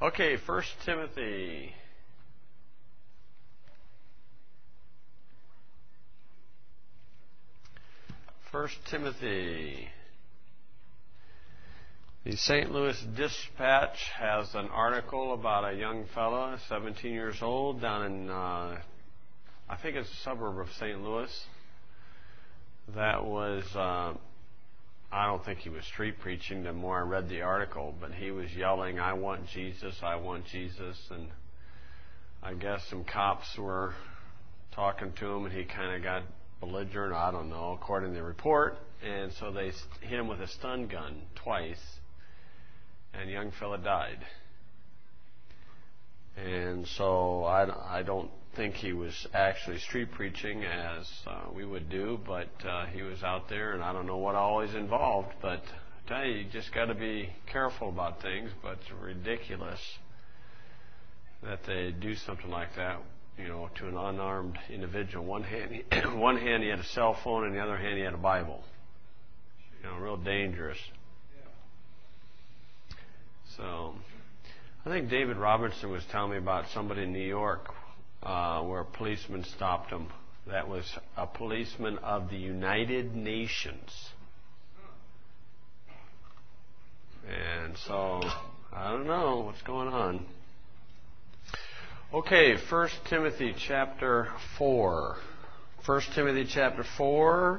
Okay, 1 Timothy. The St. Louis Dispatch has an article about a young fella, 17 years old, down in, I think it's a suburb of St. Louis, that was, I don't think he was street preaching the more I read the article, but he was yelling, "I want Jesus, I want Jesus," and I guess some cops were talking to him, and he kind of got belligerent, I don't know, according to the report, and so they hit him with a stun gun twice, and the young fella died. And so I don't think he was actually street preaching as we would do, but he was out there, and I don't know what all is involved, but I tell you just got to be careful about things. But it's ridiculous that they do something like that, you know, to an unarmed individual. One hand he had a cell phone, and the other hand he had a Bible. You know, real dangerous. So I think David Robertson was telling me about somebody in New York where a policeman stopped him. That was a policeman of the United Nations. And so I don't know what's going on. Okay, 1 Timothy chapter 4. 1 Timothy chapter 4.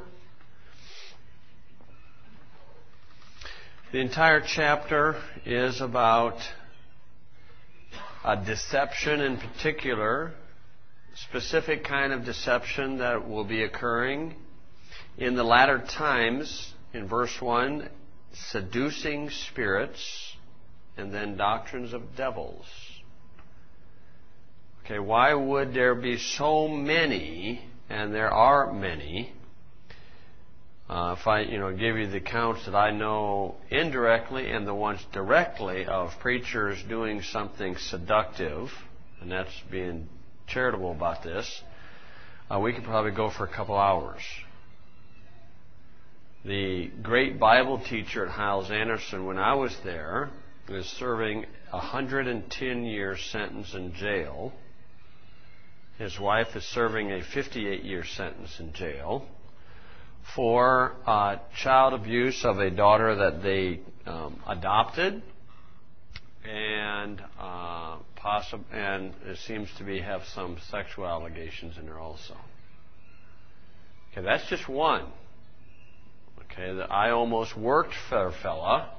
The entire chapter is about a deception in particular, specific kind of deception that will be occurring in the latter times. In verse 1, seducing spirits, and then doctrines of devils. Okay, why would there be so many, and there are many? If I, give you the accounts that I know indirectly and the ones directly of preachers doing something seductive, and that's being charitable about this, we could probably go for a couple hours. The great Bible teacher at Hyles-Anderson, when I was there, was serving a 110-year sentence in jail. His wife is serving a 58-year sentence in jail for child abuse of a daughter that they adopted, and it seems to have some sexual allegations in there also. Okay, that's just one. Okay, I almost worked for a fella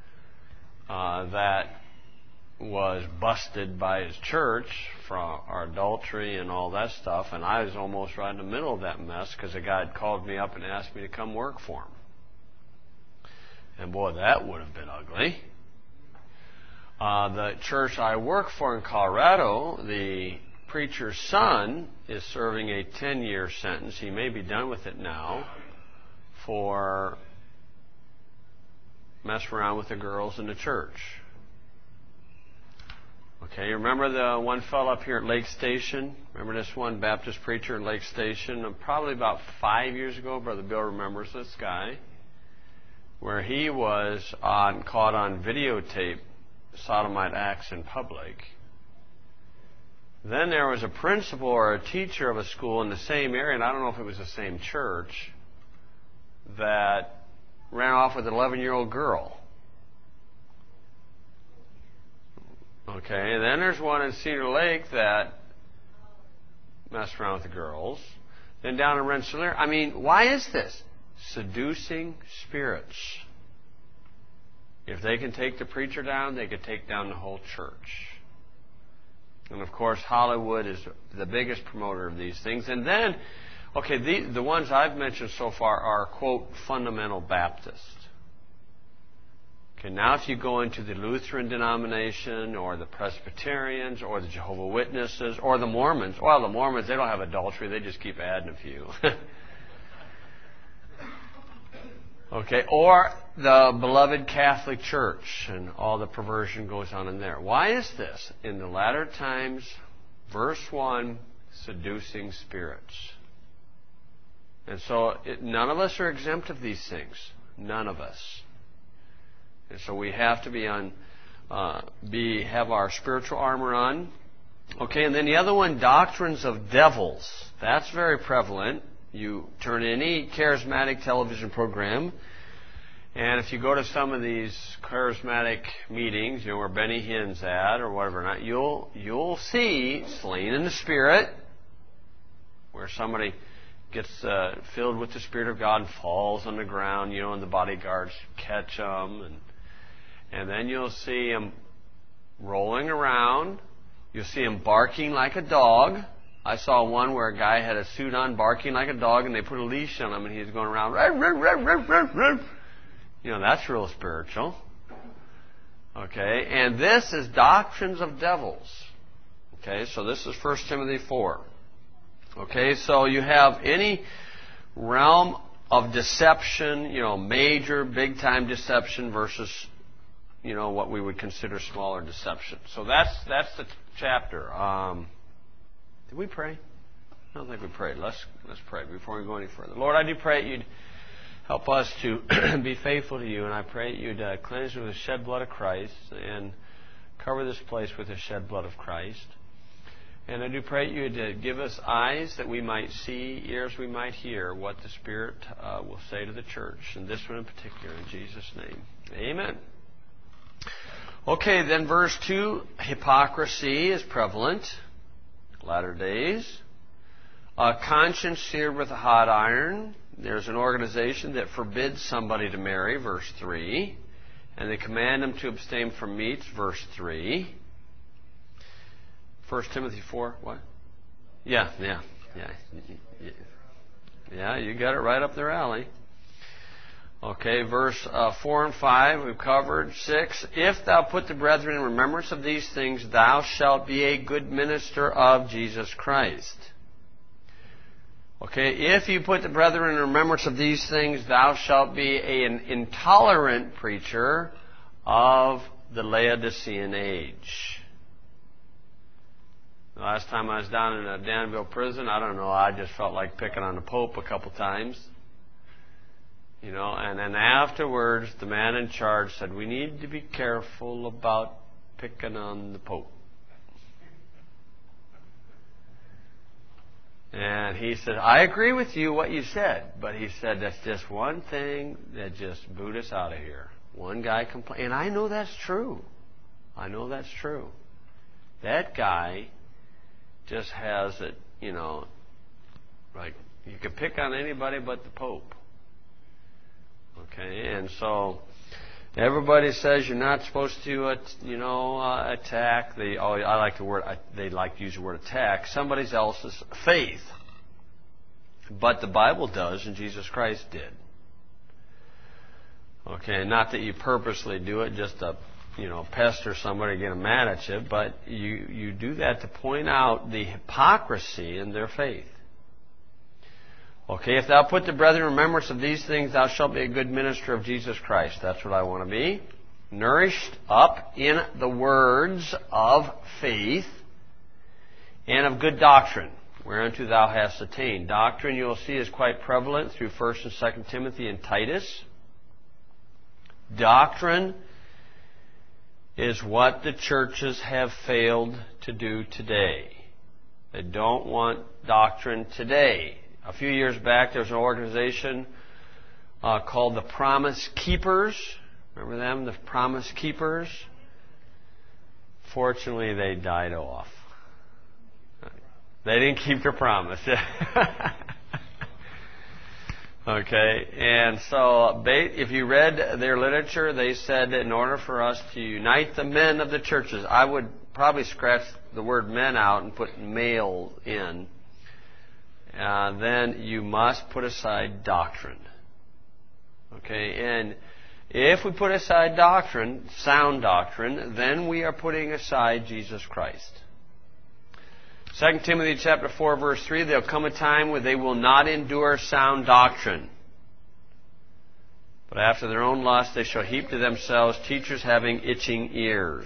that was busted by his church for our adultery and all that stuff, and I was almost right in the middle of that mess because a guy had called me up and asked me to come work for him. And boy, that would have been ugly. The church I work for in Colorado, the preacher's son is serving a 10-year sentence. He may be done with it now for messing around with the girls in the church. Okay, remember the one fellow up here at Lake Station? Remember this one Baptist preacher in Lake Station? Probably about 5 years ago, Brother Bill remembers this guy, where he was caught on videotape sodomite acts in public. Then there was a principal or a teacher of a school in the same area, and I don't know if it was the same church, that ran off with an 11-year-old girl. Okay, and then there's one in Cedar Lake that messed around with the girls. Then down in Rensselaer. I mean, why is this? Seducing spirits. If they can take the preacher down, they can take down the whole church. And of course, Hollywood is the biggest promoter of these things. And then, okay, the ones I've mentioned so far are, quote, fundamental Baptists. Okay, now if you go into the Lutheran denomination or the Presbyterians or the Jehovah's Witnesses or the Mormons, well, the Mormons, they don't have adultery. They just keep adding a few. Okay, or the beloved Catholic Church, and all the perversion goes on in there. Why is this? In the latter times, verse 1, seducing spirits. And so none of us are exempt of these things. None of us. And so we have to be on have our spiritual armor on. Okay, and then the other one, doctrines of devils. That's very prevalent. You turn any charismatic television program, and if you go to some of these charismatic meetings, where Benny Hinn's at or whatever, not you'll see slain in the Spirit, where somebody gets filled with the Spirit of God and falls on the ground, and the bodyguards catch them, and then you'll see him rolling around. You'll see him barking like a dog. I saw one where a guy had a suit on, barking like a dog, and they put a leash on him, and he's going around. That's real spiritual. Okay, and this is doctrines of devils. Okay, so this is 1 Timothy 4. Okay, so you have any realm of deception, major, big-time deception versus, what we would consider smaller deception. So that's the chapter. Did we pray? I don't think we prayed. Let's pray before we go any further. Lord, I do pray you'd help us to be faithful to you, and I pray you'd cleanse me with the shed blood of Christ and cover this place with the shed blood of Christ. And I do pray you'd give us eyes that we might see, ears we might hear what the Spirit will say to the church, and this one in particular, in Jesus' name. Amen. Okay, then verse 2, hypocrisy is prevalent. Latter days. Conscience seared with a hot iron. There's an organization that forbids somebody to marry, verse 3. And they command them to abstain from meats, verse 3. 1 Timothy 4, what? Yeah, you got it right up their alley. Okay, verse 4 and 5 we've covered. 6, if thou put the brethren in remembrance of these things, thou shalt be a good minister of Jesus Christ. Okay, if you put the brethren in remembrance of these things, thou shalt be an intolerant preacher of the Laodicean age. The last time I was down in a Danville prison, I don't know, I just felt like picking on the Pope a couple times. And then afterwards, the man in charge said, we need to be careful about picking on the Pope. And he said, I agree with you what you said. But he said, that's just one thing that just booed us out of here. One guy complained. And I know that's true. That guy just has it, like you can pick on anybody but the Pope. Okay, and so everybody says you're not supposed to, attack. They like to use the word attack somebody else's faith, but the Bible does, and Jesus Christ did. Okay, not that you purposely do it just to, pester somebody, get them mad at you, but you do that to point out the hypocrisy in their faith. Okay, if thou put the brethren in remembrance of these things, thou shalt be a good minister of Jesus Christ. That's what I want to be. Nourished up in the words of faith and of good doctrine, whereunto thou hast attained. Doctrine, you'll see, is quite prevalent through 1 and 2 Timothy and Titus. Doctrine is what the churches have failed to do today. They don't want doctrine today. A few years back, there was an organization called the Promise Keepers. Remember them? The Promise Keepers. Fortunately, they died off. They didn't keep their promise. Okay, and so if you read their literature, they said that in order for us to unite the men of the churches, I would probably scratch the word men out and put male in. Then you must put aside doctrine. Okay, and if we put aside doctrine, sound doctrine, then we are putting aside Jesus Christ. 2 Timothy chapter 4, verse 3, there'll come a time where they will not endure sound doctrine. But after their own lust they shall heap to themselves teachers having itching ears.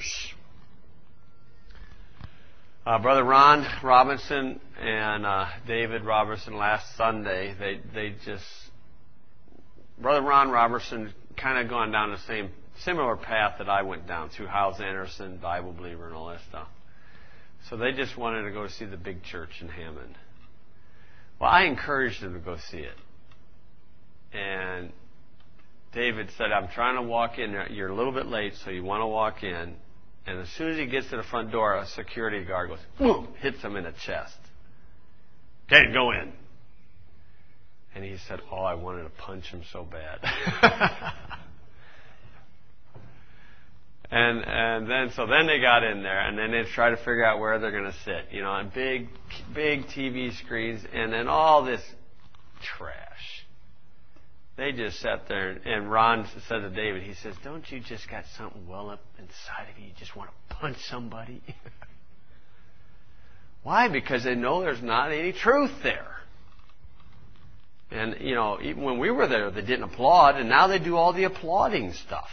Brother Ron Robinson and David Robertson last Sunday, Brother Ron Robertson kind of gone down the same similar path that I went down through Hyles Anderson, Bible believer, and all that stuff. So they just wanted to go see the big church in Hammond. Well, I encouraged them to go see it. And David said, I'm trying to walk in there. You're a little bit late, so you want to walk in. And as soon as he gets to the front door, a security guard goes, boom, hits him in the chest. Can't go in. And he said, oh, I wanted to punch him so bad. And then they got in there, and then they tried to figure out where they're going to sit, you know, on big TV screens, and then all this trash. They just sat there, and Ron said to David, he says, don't you just got something well up inside of you? You just want to punch somebody? Why? Because they know there's not any truth there. And, you know, even when we were there, they didn't applaud, and now they do all the applauding stuff.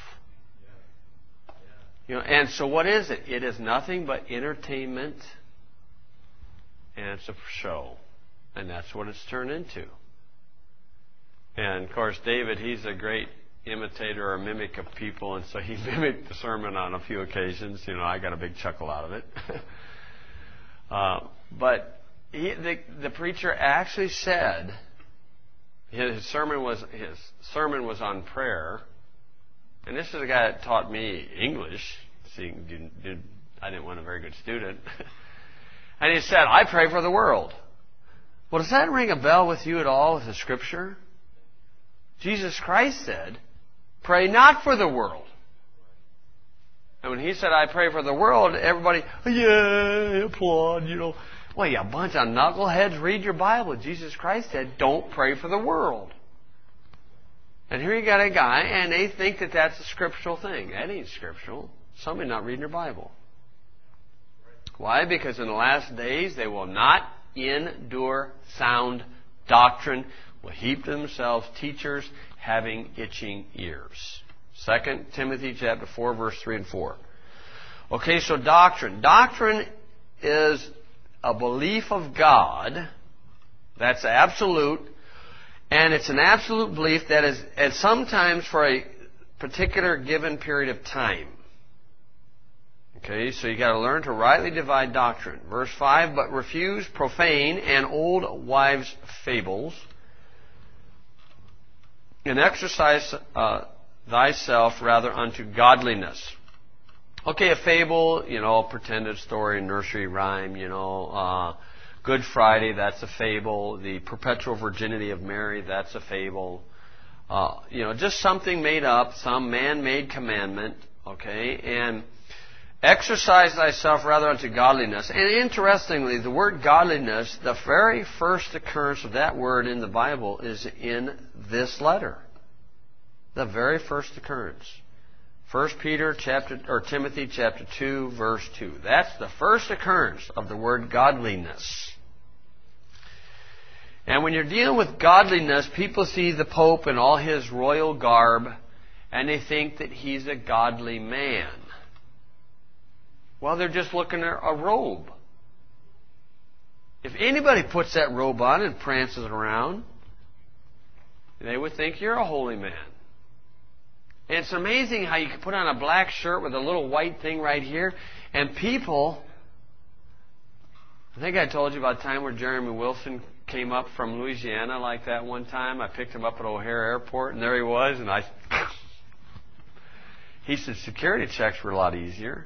You know, and so what is it? It is nothing but entertainment, and it's a show. And that's what it's turned into. And, of course, David, he's a great imitator or mimic of people, and so he mimicked the sermon on a few occasions. You know, I got a big chuckle out of it. But the preacher actually said his sermon was on prayer. And this is a guy that taught me English. See, I didn't want a very good student. And he said, I pray for the world. Well, does that ring a bell with you at all with the Scripture? Jesus Christ said, pray not for the world. And when he said, I pray for the world, everybody, yeah, applaud, you know. Well, you a bunch of knuckleheads, read your Bible. Jesus Christ said, don't pray for the world. And here you got a guy, and they think that that's a scriptural thing. That ain't scriptural. Somebody not reading their Bible. Why? Because in the last days they will not endure sound doctrine, will heap to themselves teachers having itching ears. 2 Timothy chapter 4, verse 3 and 4. Okay, so doctrine. Doctrine is a belief of God. That's absolute. And it's an absolute belief that is, and sometimes for a particular given period of time. Okay, so you got to learn to rightly divide doctrine. Verse 5, but refuse profane and old wives' fables, and exercise thyself rather unto godliness. Okay, a fable, you know, pretended story, nursery rhyme, you know, Good Friday, that's a fable. The perpetual virginity of Mary, that's a fable. You know, just something made up, some man-made commandment, okay? And exercise thyself rather unto godliness. And interestingly, the word godliness, the very first occurrence of that word in the Bible is in this letter. The very first occurrence. 1 Timothy chapter 2, verse 2. That's the first occurrence of the word godliness. And when you're dealing with godliness, people see the Pope in all his royal garb, and they think that he's a godly man. Well, they're just looking at a robe. If anybody puts that robe on and prances around, they would think you're a holy man. And it's amazing how you can put on a black shirt with a little white thing right here, and people... I think I told you about a time where Jeremy Wilson came up from Louisiana like that one time. I picked him up at O'Hare Airport, and there he was, and he said security checks were a lot easier.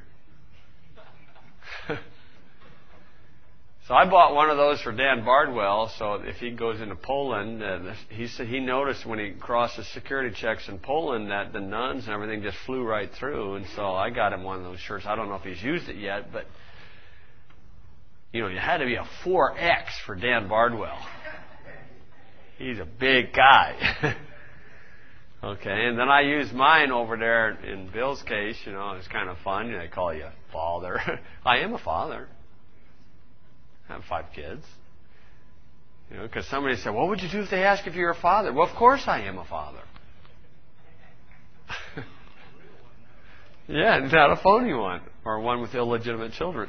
So I bought one of those for Dan Bardwell, so if he goes into Poland, he said he noticed when he crossed the security checks in Poland that the nuns and everything just flew right through, and so I got him one of those shirts. I don't know if he's used it yet, but you know, you had to be a 4X for Dan Bardwell. He's a big guy. Okay, and then I used mine over there in Bill's case. You know, it's kind of fun. They call you father. I am a father. I have 5 kids. You know, because somebody said, what would you do if they ask if you're a father? Well, of course I am a father. Yeah, not a phony one. Or one with illegitimate children.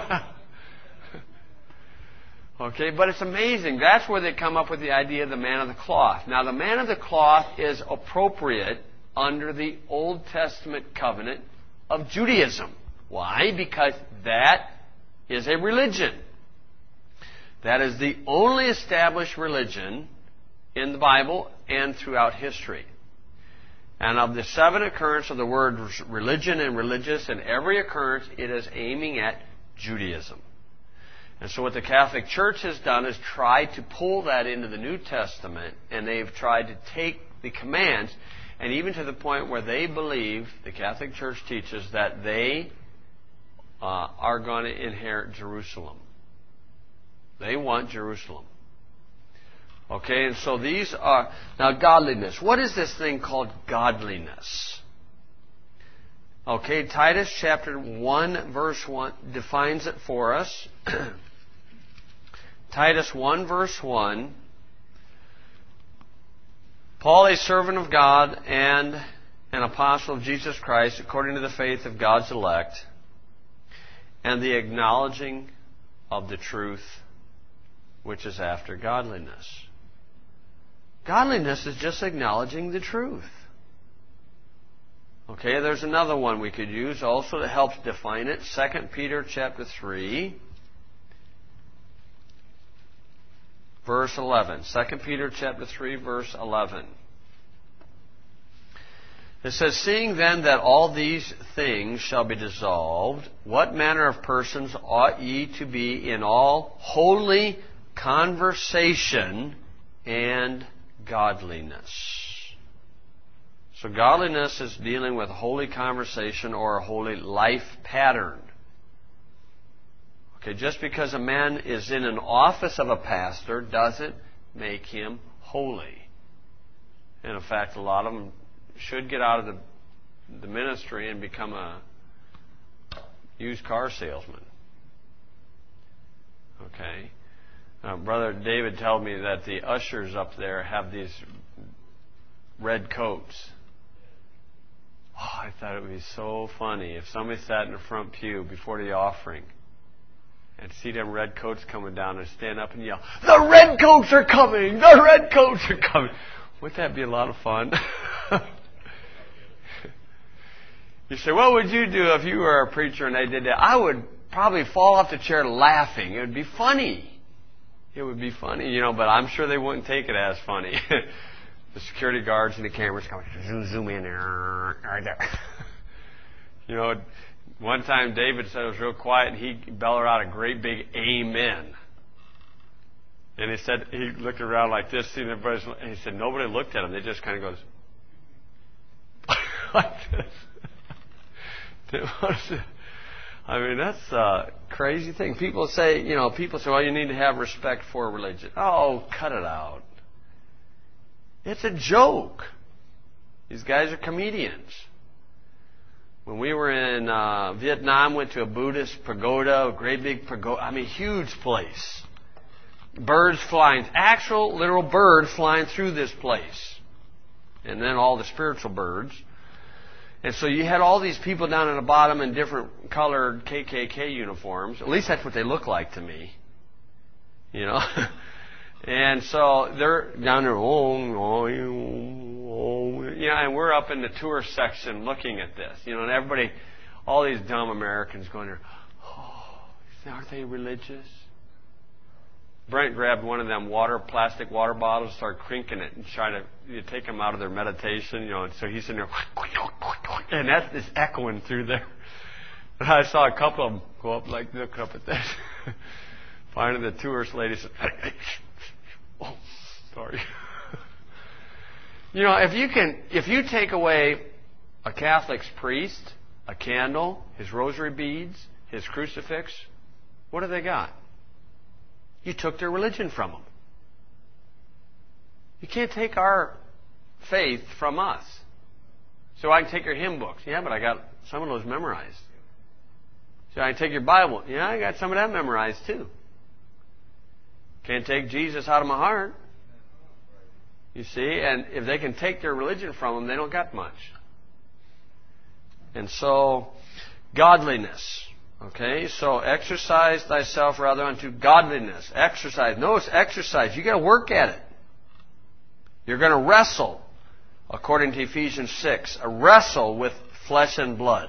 Okay, but it's amazing. That's where they come up with the idea of the man of the cloth. Now, the man of the cloth is appropriate under the Old Testament covenant of Judaism. Why? Because that is a religion. That is the only established religion in the Bible and throughout history. And of the 7 occurrences of the word religion and religious, in every occurrence it is aiming at Judaism. And so what the Catholic Church has done is tried to pull that into the New Testament, and they've tried to take the commands, and even to the point where they believe, the Catholic Church teaches, that they are going to inherit Jerusalem. They want Jerusalem. Okay, and so these are... Now, godliness. What is this thing called godliness? Okay, Titus chapter 1, verse 1 defines it for us. Titus 1, verse 1. Paul, a servant of God and an apostle of Jesus Christ, according to the faith of God's elect, and the acknowledging of the truth which is after godliness. Godliness is just acknowledging the truth. Okay, there's another one we could use also that helps define it. 2 Peter chapter 3, verse 11. 2 Peter chapter 3, verse 11. It says, "Seeing then that all these things shall be dissolved, what manner of persons ought ye to be in all holy conversation and godliness?" So godliness is dealing with holy conversation or a holy life pattern. Okay, just because a man is in an office of a pastor doesn't make him holy. And in fact, a lot of them should get out of the ministry and become a used car salesman. Okay? Brother David told me that the ushers up there have these red coats. Oh, I thought it would be so funny if somebody sat in the front pew before the offering and see them red coats coming down and stand up and yell, "The red coats are coming! The red coats are coming!" Wouldn't that be a lot of fun? You say, what would you do if you were a preacher and they did that? I would probably fall off the chair laughing. It would be funny. It would be funny, but I'm sure they wouldn't take it as funny. The security guards and the cameras come, zoom in there, right there. One time David said it was real quiet and he bellowed out a great big amen. And he said, he looked around like this, seeing everybody, and he said, nobody looked at him. They just kind of goes like this. I mean, that's a crazy thing. People say, well, you need to have respect for religion. Oh, cut it out. It's a joke. These guys are comedians. When we were in Vietnam, went to a Buddhist pagoda, a great big pagoda. I mean, huge place. Birds flying, actual literal birds flying through this place. And then all the spiritual birds. And so you had all these people down at the bottom in different colored KKK uniforms. At least that's what they look like to me. And so they're down there, and we're up in the tourist section looking at this. And everybody, all these dumb Americans going there, aren't they religious? Brent grabbed one of them plastic water bottles, started crinking it and trying to take them out of their meditation, and so he's in there, and that's just echoing through there. And I saw a couple of them go up, look up at this. Finally, the tourist lady said, hey, oh, sorry. If you take away a Catholic's priest, a candle, his rosary beads, his crucifix, what do they got? You took their religion from them. You can't take our faith from us. So I can take your hymn books. Yeah, but I got some of those memorized. So I can take your Bible. Yeah, I got some of that memorized too. Can't take Jesus out of my heart. You see, and if they can take their religion from them, they don't got much. And so, godliness. Okay, so exercise thyself rather unto godliness. Exercise. Notice exercise. You got to work at it. You're going to wrestle. according to Ephesians 6, wrestle with flesh and blood.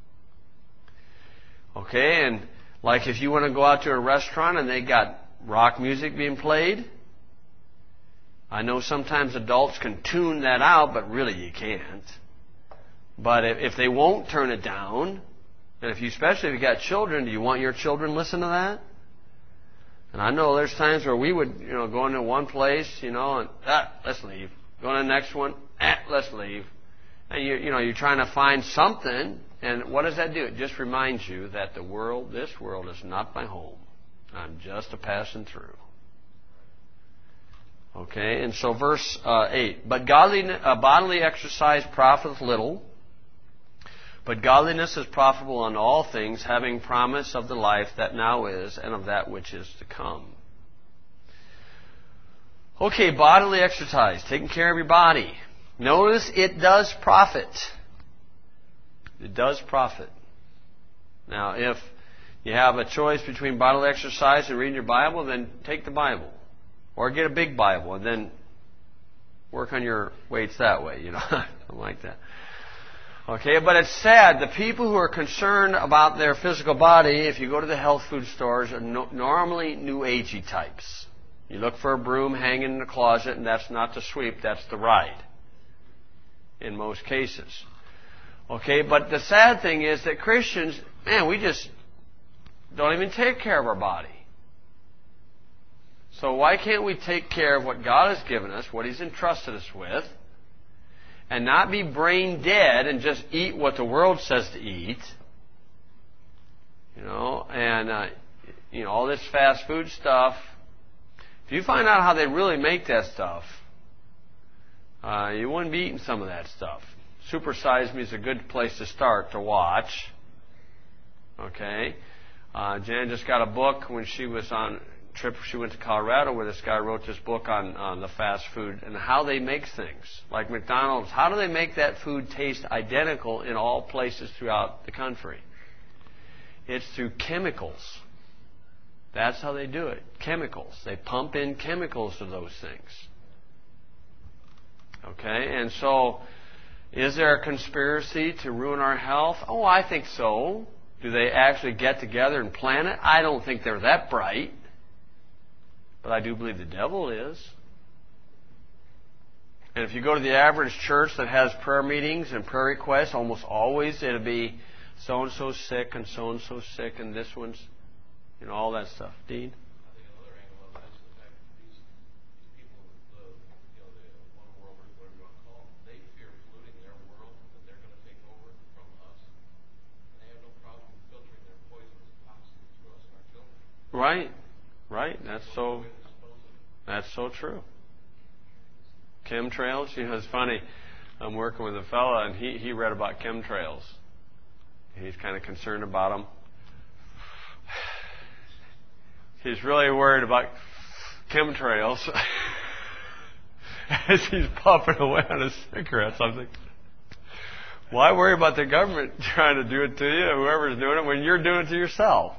Okay, and like if you want to go out to a restaurant and they got rock music being played, I know sometimes adults can tune that out, but really you can't. But if they won't turn it down, and especially if you got children, do you want your children to listen to that? And I know there's times where we would, go into one place, and let's leave. Go to the next one, let's leave. And you're trying to find something, and what does that do? It just reminds you that this world is not my home. I'm just a passing through. Okay, and so verse 8. But bodily exercise profiteth little, but godliness is profitable in all things, having promise of the life that now is and of that which is to come. Okay, bodily exercise, taking care of your body. Notice it does profit. It does profit. Now, if you have a choice between bodily exercise and reading your Bible, then take the Bible. Or get a big Bible and then work on your weights that way, something like that. Okay, but it's sad. The people who are concerned about their physical body, if you go to the health food stores, are normally New Agey types. You look for a broom hanging in the closet, and that's not the sweep, that's the ride. In most cases. Okay, but the sad thing is that Christians, we just don't even take care of our body. So why can't we take care of what God has given us, what He's entrusted us with, and not be brain dead and just eat what the world says to eat? All this fast food stuff. If you find out how they really make that stuff, you wouldn't be eating some of that stuff. Super Size Me is a good place to start to watch. Okay? Jan just got a book when she was on a trip. She went to Colorado where this guy wrote this book on the fast food and how they make things. Like McDonald's, how do they make that food taste identical in all places throughout the country? It's through chemicals. That's how they do it. Chemicals. They pump in chemicals to those things. Okay? And so, is there a conspiracy to ruin our health? Oh, I think so. Do they actually get together and plan it? I don't think they're that bright. But I do believe the devil is. And if you go to the average church that has prayer meetings and prayer requests, almost always it'll be so-and-so sick and so-and-so sick and this one's, all that stuff. Dean? I think another angle of that is the fact that these people, the one worlders, whatever you want to call them, they fear polluting their world, that they're going to take over from us. And they have no problem filtering their poisonous toxins to us and our children. Right. That's so true. Chemtrails, it's funny. I'm working with a fella, and he read about chemtrails. He's kind of concerned about them. He's really worried about chemtrails as he's puffing away on his cigarettes. I'm thinking, why worry about the government trying to do it to you, whoever's doing it, when you're doing it to yourself?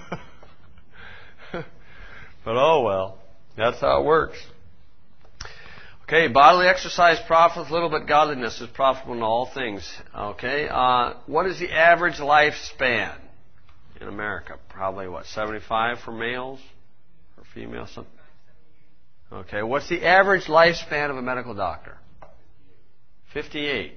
But oh well, that's how it works. Okay, bodily exercise profiteth little, but godliness is profitable in all things. Okay, what is the average lifespan in America? Probably 75 for males or females? Something. Okay, what's the average lifespan of a medical doctor? 58.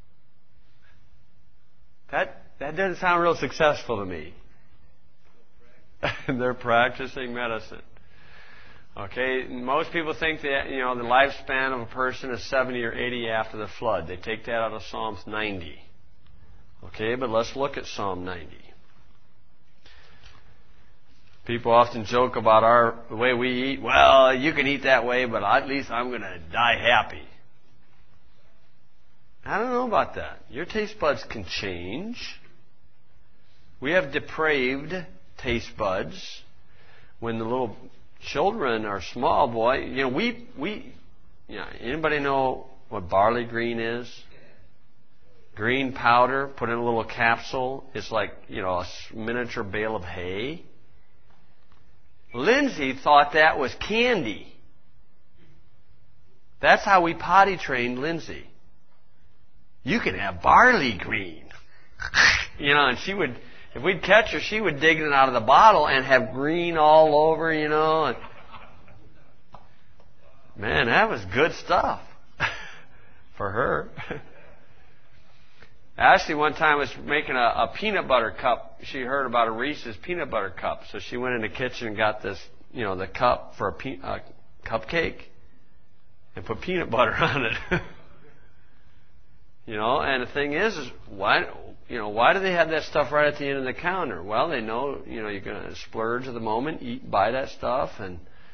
That doesn't sound real successful to me. They're practicing medicine. Okay, most people think that the lifespan of a person is 70 or 80 after the flood. They take that out of Psalms 90. Okay, but let's look at Psalm 90. People often joke about the way we eat. Well, you can eat that way, but at least I'm going to die happy. I don't know about that. Your taste buds can change. We have depraved taste buds. When the little children are small, anybody know what barley green is? Green powder, put in a little capsule. It's like, a miniature bale of hay. Lindsay thought that was candy. That's how we potty trained Lindsay. You can have barley green. And she would, if we'd catch her, she would dig it out of the bottle and have green all over, And man, that was good stuff for her. Ashley one time was making a peanut butter cup. She heard about a Reese's peanut butter cup. So she went in the kitchen and got this, the cup for a cupcake and put peanut butter on it. And the thing is why do they have that stuff right at the end of the counter? Well, they know, you're going to splurge at the moment, buy that stuff, and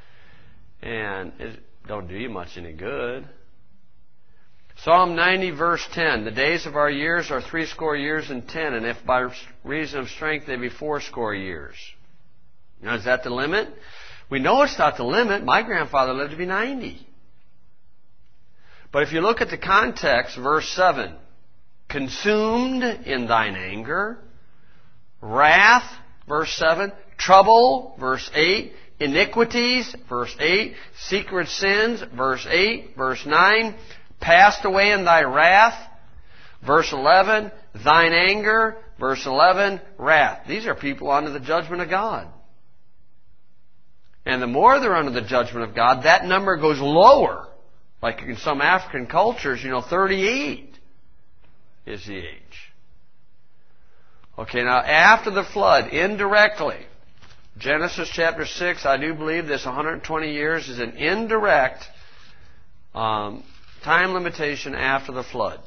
it don't do you much any good. Psalm 90, verse 10, the days of our years are 80 years and 10, and if by reason of strength they be 80 years. Now, is that the limit? We know it's not the limit. My grandfather lived to be 90. But if you look at the context, verse 7, consumed in thine anger, wrath, verse 7, trouble, verse 8, iniquities, verse 8, secret sins, verse 8, verse 9, passed away in thy wrath, verse 11, thine anger, verse 11, wrath. These are people under the judgment of God. And the more they're under the judgment of God, that number goes lower. Like in some African cultures, 38 is the age. Okay, now after the flood, indirectly, Genesis chapter 6, I do believe this 120 years is an indirect time limitation after the flood.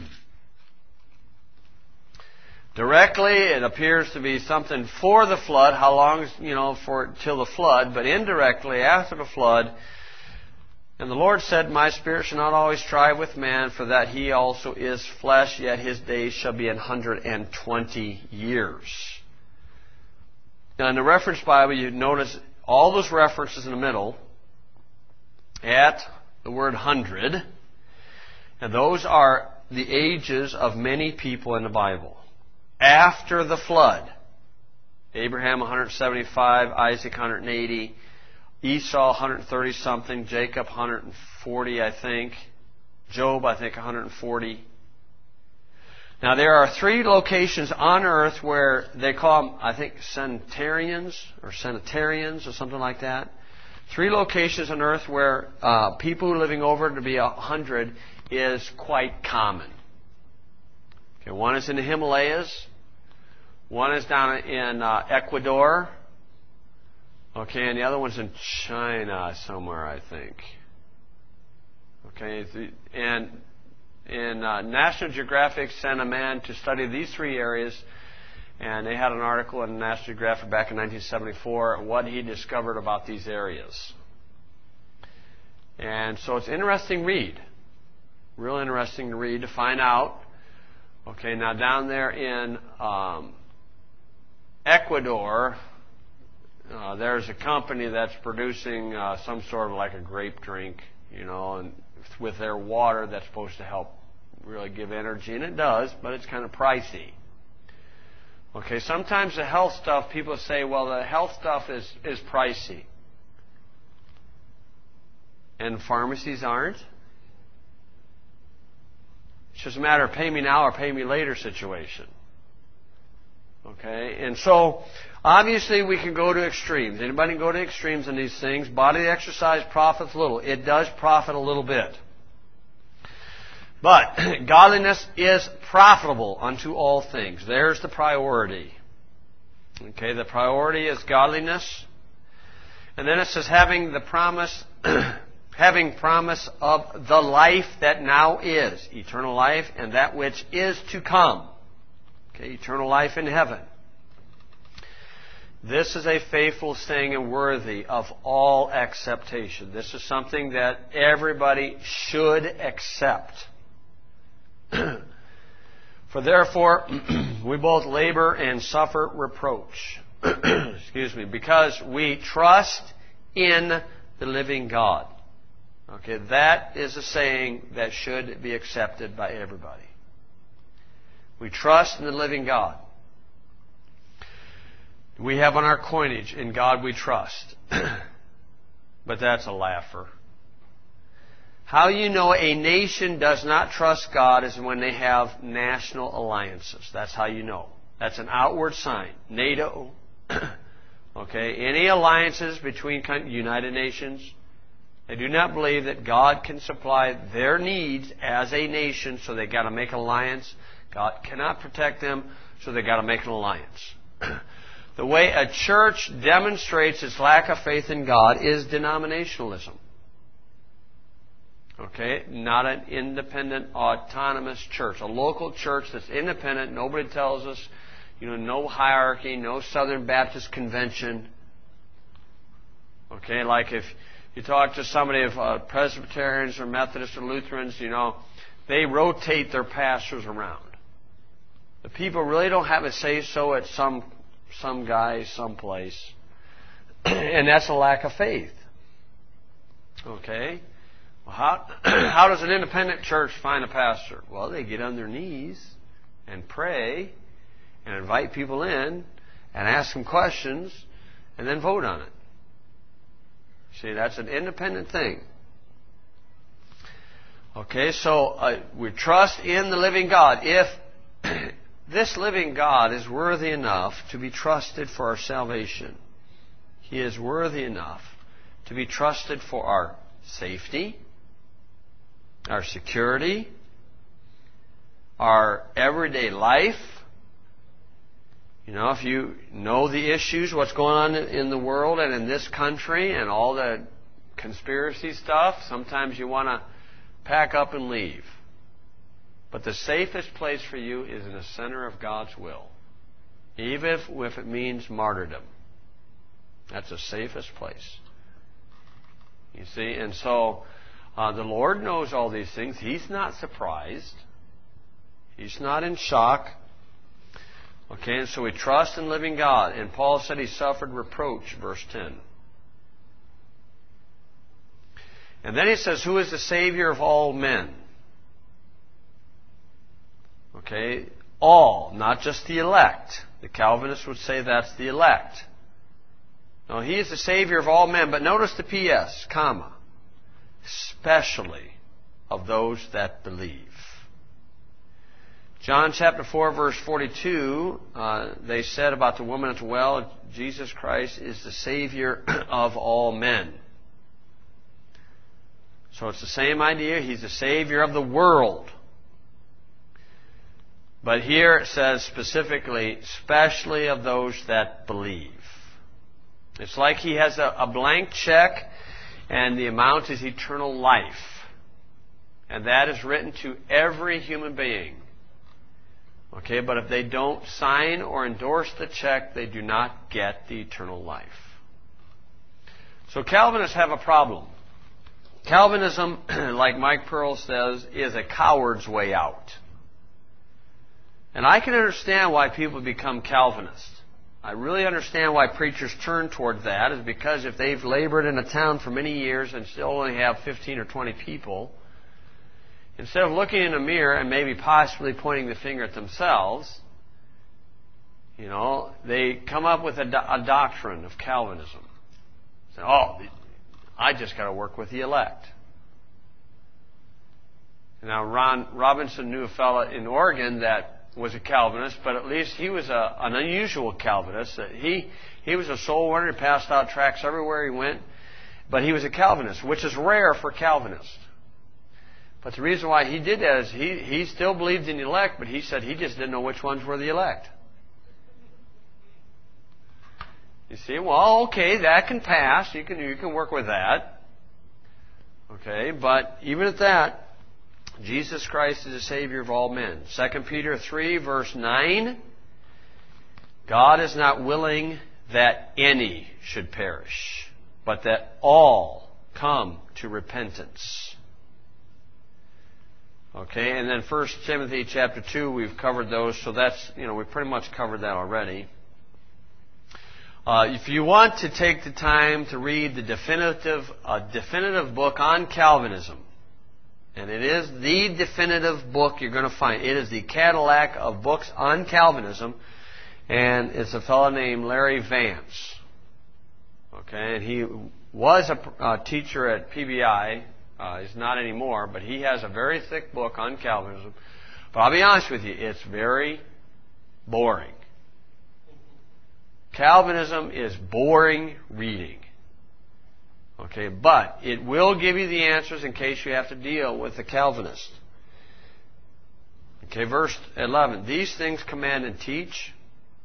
Directly, it appears to be something for the flood, how long, till the flood, but indirectly, after the flood, and the Lord said, my spirit shall not always strive with man, for that he also is flesh, yet his days shall be 120 years. Now, in the reference Bible, you notice all those references in the middle at the word 100, and those are the ages of many people in the Bible. After the flood, Abraham 175, Isaac 180, Esau 130 something, Jacob 140 I think, Job I think 140. Now there are 3 locations on earth where they call them, I think, centenarians or something like that. 3 locations on earth where people who are living over to be 100 is quite common. Okay, one is in the Himalayas. One is down in Ecuador. Okay, and the other one's in China somewhere, I think. Okay, and National Geographic sent a man to study these 3 areas, and they had an article in National Geographic back in 1974 what he discovered about these areas. And so it's an interesting read. Real interesting to read to find out. Okay, now down there in Ecuador, there's a company that's producing some sort of like a grape drink, and with their water that's supposed to help really give energy, and it does, but it's kind of pricey. Okay, sometimes the health stuff, people say, well, the health stuff is pricey. And pharmacies aren't. It's just a matter of pay me now or pay me later situation. Okay, and so obviously we can go to extremes. Anybody can go to extremes in these things. Bodily exercise profits little. It does profit a little bit. But godliness is profitable unto all things. There's the priority. Okay, the priority is godliness. And then it says having the promise having promise of the life that now is, eternal life, and that which is to come. Okay, eternal life in heaven. This is a faithful saying and worthy of all acceptation. This is something that everybody should accept. For therefore, we both labor and suffer reproach. Excuse me, because we trust in the living God. Okay, that is a saying that should be accepted by everybody. We trust in the living God. We have on our coinage, in God we trust. But that's a laugher. How you know a nation does not trust God is when they have national alliances. That's how you know. That's an outward sign. NATO. Okay, any alliances between United Nations, they do not believe that God can supply their needs as a nation, so they got to make an alliance. God cannot protect them, so they got to make an alliance. The way a church demonstrates its lack of faith in God is denominationalism. Okay, not an independent, autonomous church. A local church that's independent. Nobody tells us, no hierarchy, no Southern Baptist convention. Okay, like if you talk to somebody of Presbyterians or Methodists or Lutherans, they rotate their pastors around. The people really don't have a say-so at some guy, someplace. And that's a lack of faith. Okay? Well, how does an independent church find a pastor? Well, they get on their knees and pray and invite people in and ask them questions and then vote on it. See, that's an independent thing. Okay, so we trust in the living God. If this living God is worthy enough to be trusted for our salvation, He is worthy enough to be trusted for our safety, our security, our everyday life. If you know the issues, what's going on in the world and in this country and all the conspiracy stuff, sometimes you want to pack up and leave. But the safest place for you is in the center of God's will, even if it means martyrdom. That's the safest place. You see, and so the Lord knows all these things. He's not surprised. He's not in shock. Okay, and so we trust in living God. And Paul said he suffered reproach, verse 10. And then he says, who is the Savior of all men? Okay, all, not just the elect. The Calvinists would say that's the elect. No, He is the Savior of all men. But notice the P.S., comma, especially of those that believe. John chapter 4, verse 42, they said about the woman at the well, Jesus Christ is the Savior of all men. So it's the same idea. He's the Savior of the world. But here it says specifically, especially of those that believe. It's like He has a blank check, and the amount is eternal life. And that is written to every human being. Okay, but if they don't sign or endorse the check, they do not get the eternal life. So Calvinists have a problem. Calvinism, like Mike Pearl says, is a coward's way out. And I can understand why people become Calvinists. I really understand why preachers turn toward that, is because if they've labored in a town for many years and still only have 15 or 20 people, instead of looking in a mirror and maybe possibly pointing the finger at themselves, they come up with a doctrine of Calvinism. Say, I just got to work with the elect. Now, Ron Robinson knew a fellow in Oregon that was a Calvinist, but at least he was an unusual Calvinist. He was a soul winner. He passed out tracts everywhere he went. But he was a Calvinist, which is rare for Calvinists. But the reason why he did that is he still believed in the elect, but he said he just didn't know which ones were the elect. You see, well, okay, that can pass. You can work with that. Okay, but even at that, Jesus Christ is the Savior of all men. 2 Peter 3, verse 9. God is not willing that any should perish, but that all come to repentance. Okay, and then 1 Timothy chapter 2, we've covered those, so that's, we pretty much covered that already. If you want to take the time to read the definitive book on Calvinism, and it is the definitive book you're going to find. It is the Cadillac of books on Calvinism, and it's a fellow named Larry Vance. Okay, and he was a teacher at PBI He's not anymore, but he has a very thick book on Calvinism. But I'll be honest with you, it's very boring. Calvinism is boring reading. Okay, but it will give you the answers in case you have to deal with the Calvinist. Okay, verse 11. These things command and teach.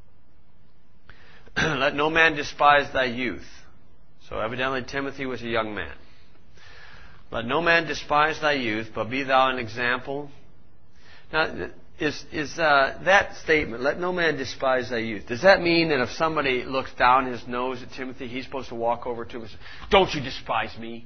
Let no man despise thy youth. So evidently Timothy was a young man. Let no man despise thy youth, but be thou an example. Now, is that statement, let no man despise thy youth, does that mean that if somebody looks down his nose at Timothy, he's supposed to walk over to him and say, don't you despise me?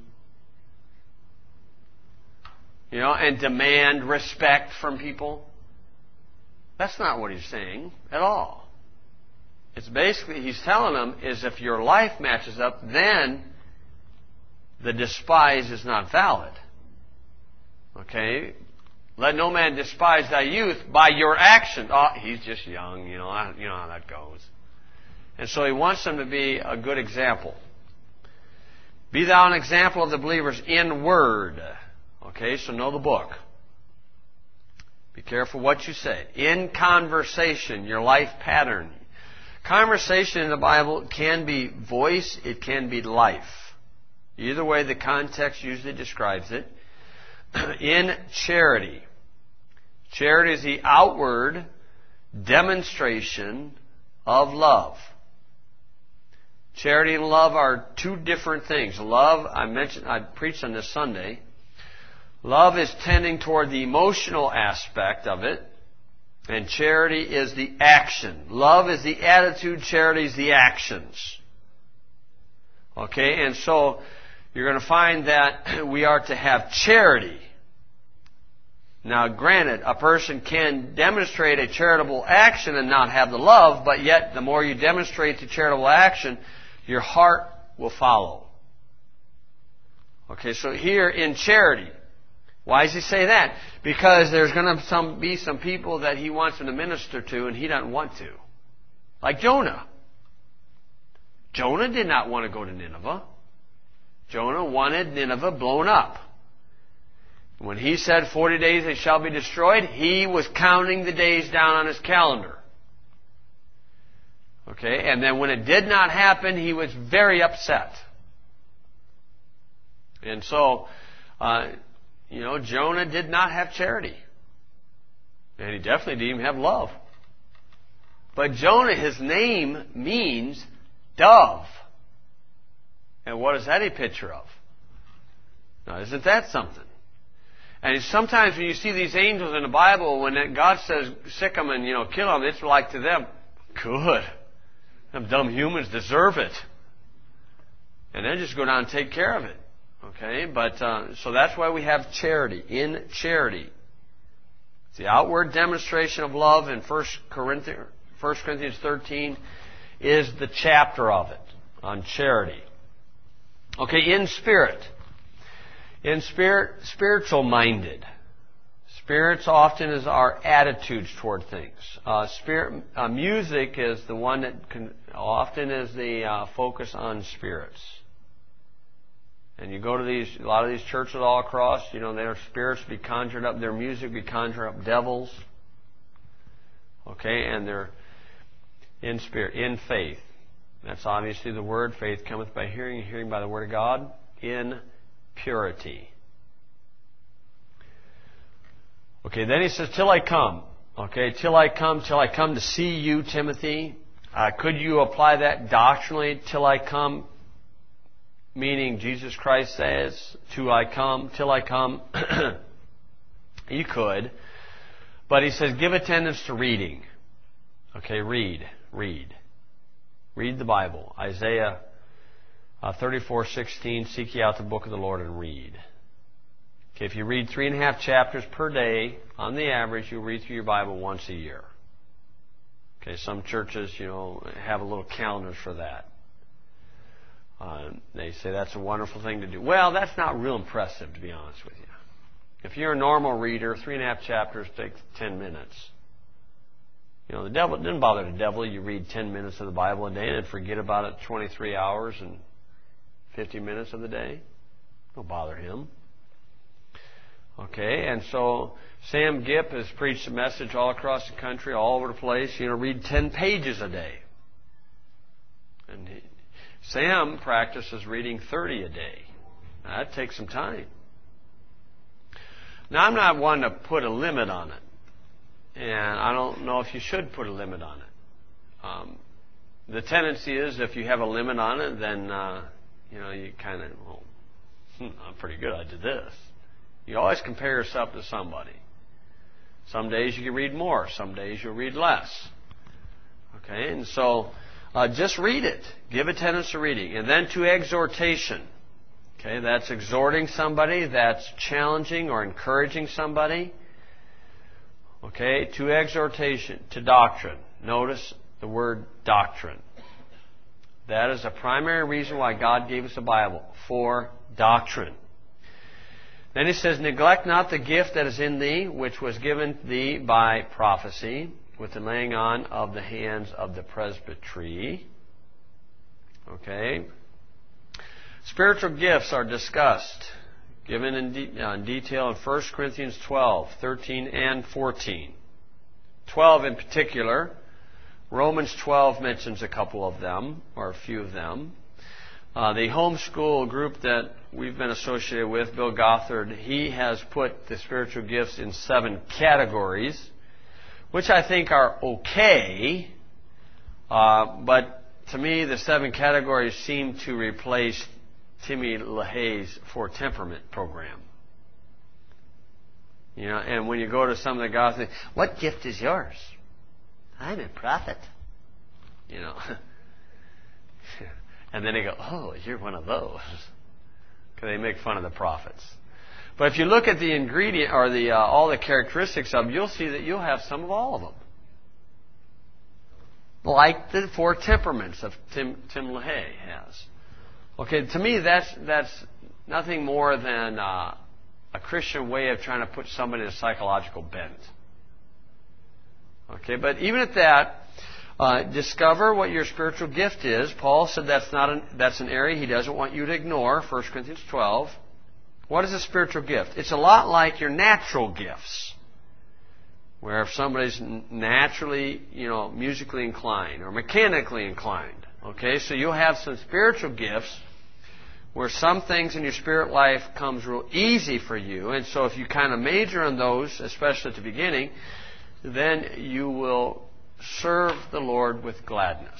You know, and demand respect from people? That's not what he's saying at all. It's basically, he's telling them, is if your life matches up, then the despise is not valid. Okay? Let no man despise thy youth by your action. Oh, he's just young, you know how that goes. And so he wants them to be a good example. Be thou an example of the believers in word. Okay, so know the book. Be careful what you say. In conversation, your life pattern. Conversation in the Bible can be voice, it can be life. Either way, the context usually describes it. In charity. Charity is the outward demonstration of love. Charity and love are two different things. Love, I preached on this Sunday. Love is tending toward the emotional aspect of it, and charity is the action. Love is the attitude, charity is the actions. Okay, and so you're going to find that we are to have charity. Now, granted, a person can demonstrate a charitable action and not have the love, but yet the more you demonstrate the charitable action, your heart will follow. Okay, so here in charity, why does he say that? Because there's going to be some people that he wants them to minister to and he doesn't want to. Like Jonah. Jonah did not want to go to Nineveh. Jonah wanted Nineveh blown up. When he said 40 days they shall be destroyed, he was counting the days down on his calendar. Okay, and then when it did not happen, he was very upset. And so, Jonah did not have charity. And he definitely didn't even have love. But Jonah, his name means dove. And what is that a picture of? Now, isn't that something? And sometimes when you see these angels in the Bible, when God says, sick them and, kill them, it's like to them, good. Them dumb humans deserve it. And then just go down and take care of it. Okay? But, so that's why we have charity. In charity. It's the outward demonstration of love in 1 Corinthians 13 is the chapter of it on charity. Okay, in spirit. In spirit, spiritual minded. Spirits often is our attitudes toward things. Music is the one that often is the focus on spirits. And you go to a lot of these churches all across, their spirits be conjured up, their music be conjured up devils. Okay, and they're in spirit, in faith. That's obviously the word. Faith cometh by hearing, hearing by the word of God. In purity. Okay, then he says, till I come. Okay, till I come to see you, Timothy. Could you apply that doctrinally, till I come? Meaning Jesus Christ says, till I come. You could. But he says, give attendance to reading. Okay, read. Read the Bible. Isaiah 34:16, seek ye out the book of the Lord and read. Okay, if you read 3.5 chapters per day, on the average, you'll read through your Bible once a year. Okay, some churches, have a little calendar for that. They say that's a wonderful thing to do. Well, that's not real impressive, to be honest with you. If you're a normal reader, 3.5 chapters takes 10 minutes. The devil, it didn't bother the devil. You read 10 minutes of the Bible a day and then forget about it 23 hours and 50 minutes of the day. Don't bother him. Okay, and so Sam Gipp has preached a message all across the country, all over the place. Read 10 pages a day. And Sam practices reading 30 a day. Now, that takes some time. Now, I'm not one to put a limit on it. And I don't know if you should put a limit on it. The tendency is if you have a limit on it, then, you kind of, I'm pretty good. I did this. You always compare yourself to somebody. Some days you can read more. Some days you'll read less. Okay, and so just read it. Give attendance to reading. And then to exhortation. Okay, that's exhorting somebody. That's challenging or encouraging somebody. Okay, to exhortation. To doctrine. Notice the word doctrine. That is a primary reason why God gave us a Bible. For doctrine. Then he says, neglect not the gift that is in thee, which was given thee by prophecy, with the laying on of the hands of the presbytery. Okay. Spiritual gifts are discussed, given in detail in 1 Corinthians 12, 13, and 14. 12 in particular. Romans 12 mentions a couple of them, or a few of them. The homeschool group that we've been associated with, Bill Gothard, he has put the spiritual gifts in 7 categories, which I think are okay, but to me the 7 categories seem to replace Timmy LaHaye's 4 temperament program. And when you go to some of the Gothard, what gift is yours? I'm a prophet. And then they go, oh, you're one of those. Because they make fun of the prophets. But if you look at the ingredient or all the characteristics of them, you'll see that you'll have some of all of them. Like the 4 temperaments of Tim LaHaye has. Okay, to me that's nothing more than a Christian way of trying to put somebody in a psychological bent. Okay, but even at that, discover what your spiritual gift is. Paul said that's an area he doesn't want you to ignore, 1 Corinthians 12. What is a spiritual gift? It's a lot like your natural gifts, where if somebody's naturally, musically inclined or mechanically inclined. Okay, so you'll have some spiritual gifts where some things in your spirit life comes real easy for you, and so if you kind of major on those, especially at the beginning, then you will serve the Lord with gladness.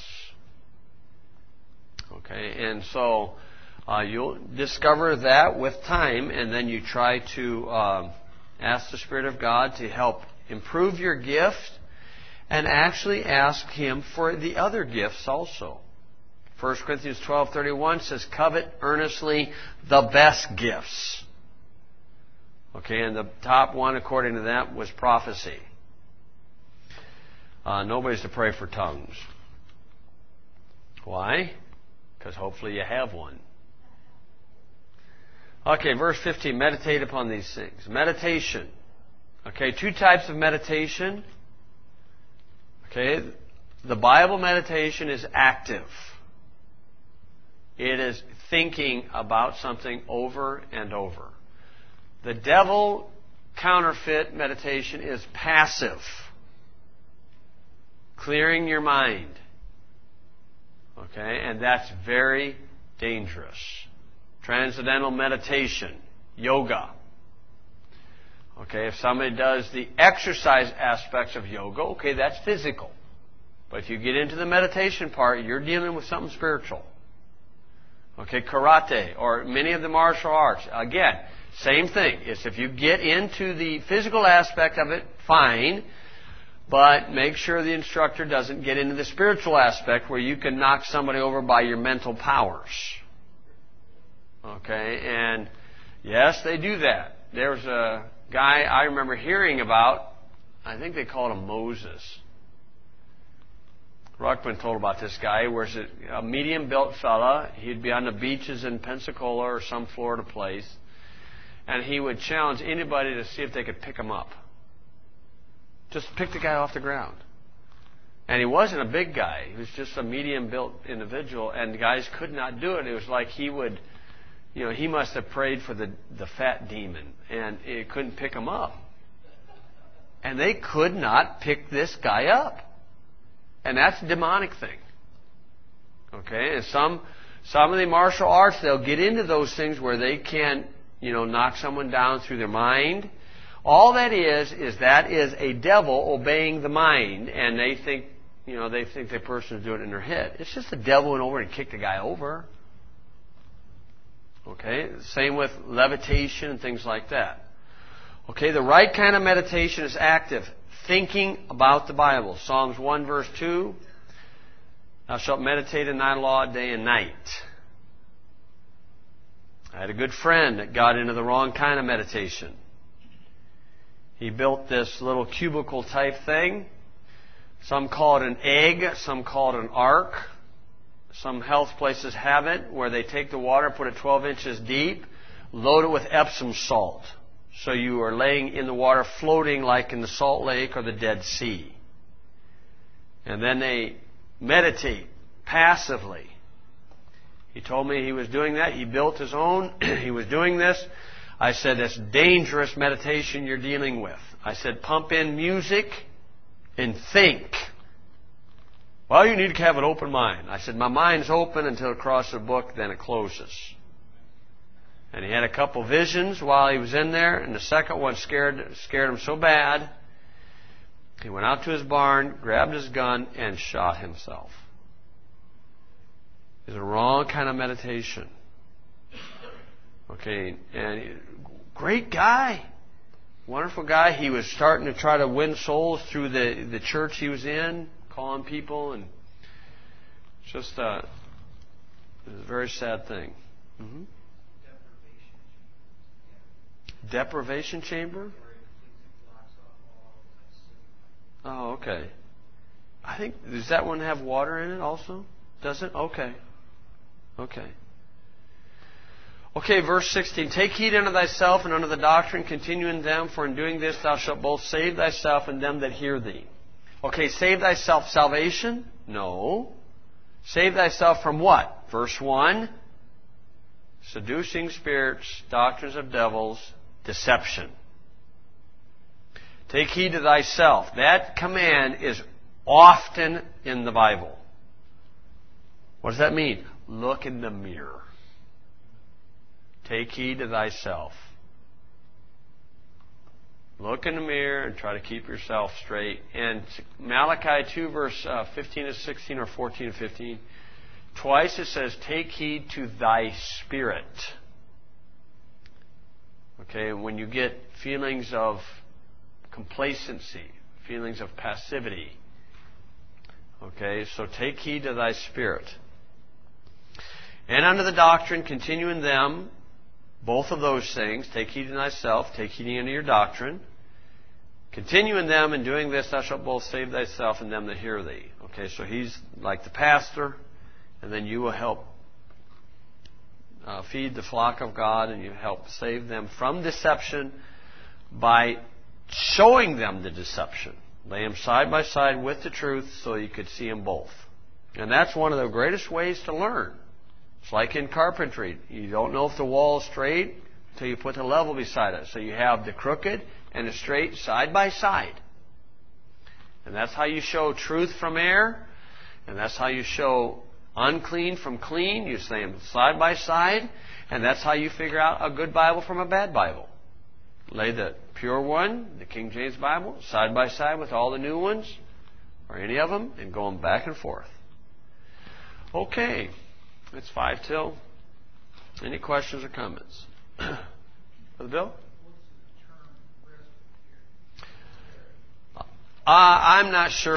Okay, and so you'll discover that with time, and then you try to ask the Spirit of God to help improve your gift, and actually ask Him for the other gifts also. 1 Corinthians 12:31 says, covet earnestly the best gifts. Okay, and the top one according to that was prophecy. Nobody's to pray for tongues. Why? Because hopefully you have one. Okay, verse 15. Meditate upon these things. Meditation. Okay, 2 types of meditation. Okay, the Bible meditation is active. It is thinking about something over and over. The devil counterfeit meditation is passive. Clearing your mind. Okay, and that's very dangerous. Transcendental meditation, yoga. Okay, if somebody does the exercise aspects of yoga, okay, that's physical. But if you get into the meditation part, you're dealing with something spiritual. Okay, karate or many of the martial arts. Again, same thing. It's if you get into the physical aspect of it, fine. But make sure the instructor doesn't get into the spiritual aspect where you can knock somebody over by your mental powers. Okay, and yes, they do that. There's a guy I remember hearing about, I think they called him Moses. Ruckman told about this guy, where it's a medium-built fella. He'd be on the beaches in Pensacola or some Florida place, and he would challenge anybody to see if they could pick him up. Just pick the guy off the ground. And he wasn't a big guy. He was just a medium-built individual, and the guys could not do it. It was like he would, he must have prayed for the fat demon, and it couldn't pick him up. And they could not pick this guy up. And that's a demonic thing. Okay? And some of the martial arts, they'll get into those things where they can, knock someone down through their mind. All that is a devil obeying the mind, and they think the person is doing it in their head. It's just the devil went over and kicked the guy over. Okay? Same with levitation and things like that. Okay, the right kind of meditation is active, thinking about the Bible. Psalms 1 verse 2, thou shalt meditate in thy law day and night. I had a good friend that got into the wrong kind of meditation. He built this little cubicle type thing. Some call it an egg, some call it an ark. Some health places have it where they take the water, put it 12 inches deep, load it with Epsom salt. So you are laying in the water, floating like in the Salt Lake or the Dead Sea. And then they meditate passively. He told me he was doing that. He built his own. He was doing this. I said, that's dangerous meditation you're dealing with. I said, pump in music and think. Well, you need to have an open mind. I said, my mind's open until it crosses a book, then it closes. And he had a couple visions while he was in there, and the second one scared him so bad, he went out to his barn, grabbed his gun, and shot himself. It's a wrong kind of meditation. Okay, and great guy. Wonderful guy. He was starting to try to win souls through the church he was in, calling people, and it was a very sad thing. Mm-hmm. Deprivation chamber? Oh, okay. I think, does that one have water in it also? Does it? Okay. Okay, verse 16. Take heed unto thyself and unto the doctrine, continue in them, for in doing this thou shalt both save thyself and them that hear thee. Okay, save thyself, salvation? No. Save thyself from what? Verse 1. Seducing spirits, doctrines of devils, deception. Take heed to thyself. That command is often in the Bible. What does that mean? Look in the mirror. Take heed to thyself. Look in the mirror and try to keep yourself straight. And Malachi 2 verse 15 to 16 or 14 to 15, twice it says, take heed to thy spirit. Okay, when you get feelings of complacency, feelings of passivity. Okay, so take heed to thy spirit. And unto the doctrine, continue in them, both of those things. Take heed to thyself, take heed unto your doctrine. Continue in them, in doing this thou shalt both save thyself and them that hear thee. Okay, so he's like the pastor, and then you will help feed the flock of God, and you help save them from deception by showing them the deception. Lay them side by side with the truth so you could see them both. And that's one of the greatest ways to learn. It's like in carpentry. You don't know if the wall is straight until you put the level beside it. So you have the crooked and the straight side by side. And that's how you show truth from error. And that's how you show unclean from clean. You say them side by side. And that's how you figure out a good Bible from a bad Bible. Lay the pure one, the King James Bible, side by side with all the new ones, or any of them, and go them back and forth. Okay. It's 5 till. Any questions or comments? Brother Bill? I'm not sure.